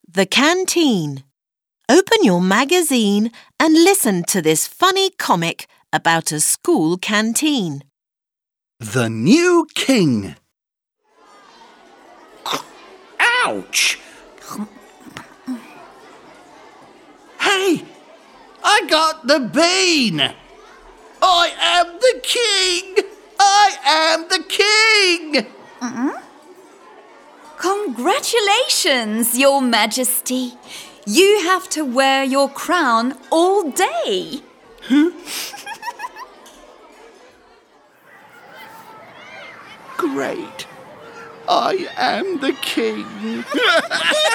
The Canteen. Open your magazine and listen to this funny comic about a school canteen. The New King. Ouch! Hey, I got the bean! I am the king! I am the king! Congratulations, Your Majesty. You have to wear your crown all day. Great. I am the king.